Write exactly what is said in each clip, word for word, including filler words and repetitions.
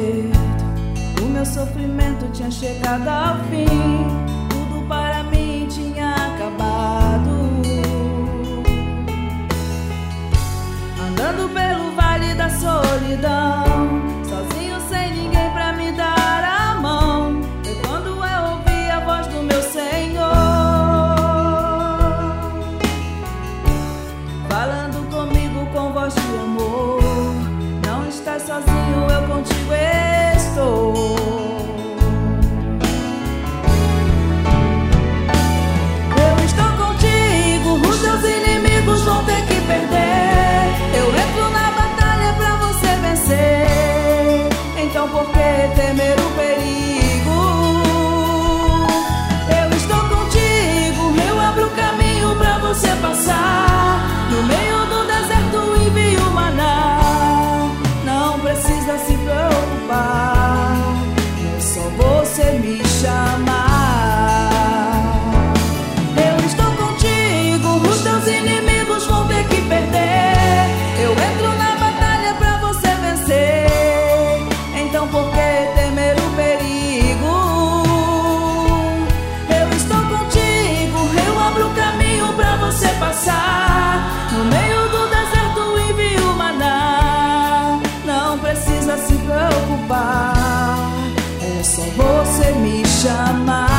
jeito. O meu sofrimento tinha chegado ao fim, tudo para mim tinha acabado. Andando pelo vale da solidão, sozinho sem ninguém pra me dar a mão, foi quando eu ouvi a voz do meu Senhor, falando comigo com voz de amor: não estás sozinho, eu contigo estou. Eu estou contigo, os teus inimigos vão ter que perder. Eu entro na batalha pra você vencer, então por que temer o perigo? Eu estou contigo, eu abro o caminho pra você passar. No meio do deserto envio maná, não precisa se preocupar, é só você me chamar. Eu estou contigo, os teus inimigos vão ter que perder. Eu entro na batalha pra você vencer, então por que temer o perigo? Eu estou contigo, eu abro o caminho pra você passar. No meio do deserto envio maná, não precisa se preocupar, é só você me chamar.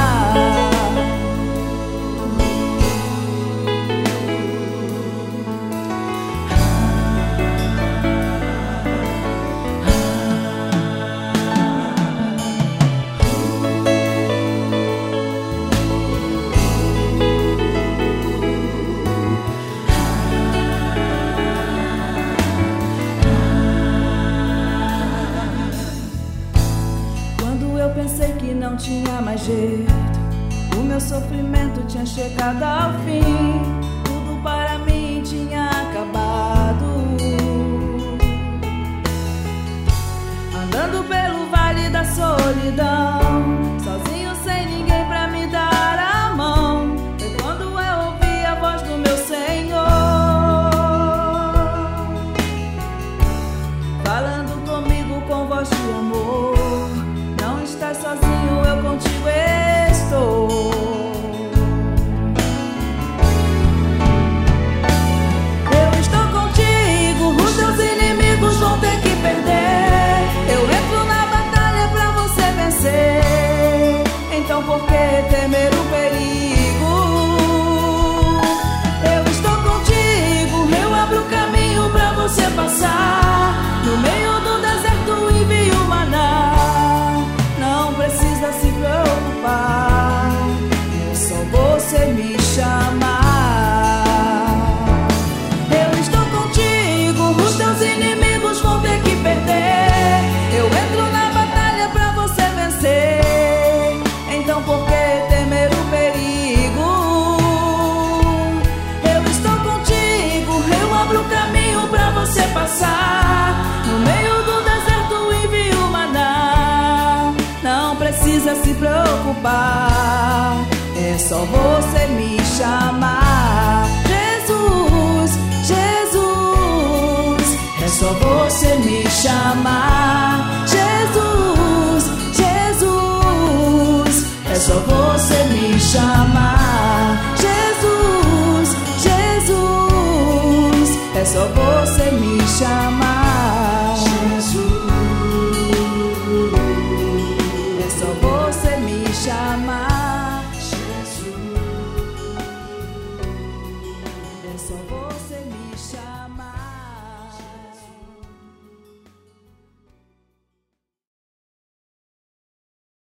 Eu pensei que não tinha mais jeito, o meu sofrimento tinha chegado ao fim, tudo para mim tinha acabado. Andando pelo vale da solidão, sozinho sem ninguém pra me dar a mão, foi quando eu ouvi a voz do meu Senhor, falando comigo com voz de amor: não estás sozinho, eu contigo estou. Eu estou contigo, os teus inimigos vão ter que perder. Eu entro na batalha pra você vencer, então por que temer o perigo? Eu estou contigo, eu abro o caminho pra você passar. No meio do deserto envio maná, não precisa se preocupar, é só você me chamar. Eu estou contigo, os teus inimigos vão ter que perder. Eu entro na batalha pra você vencer, então por que temer o perigo? Eu estou contigo, eu abro o caminho pra você passar. No meio do deserto envio maná, não precisa se preocupar, é só você me chamar. Jesus, Jesus, é só você me chamar. Jesus, Jesus, é só você me chamar. Jesus, Jesus, é só você me chamar.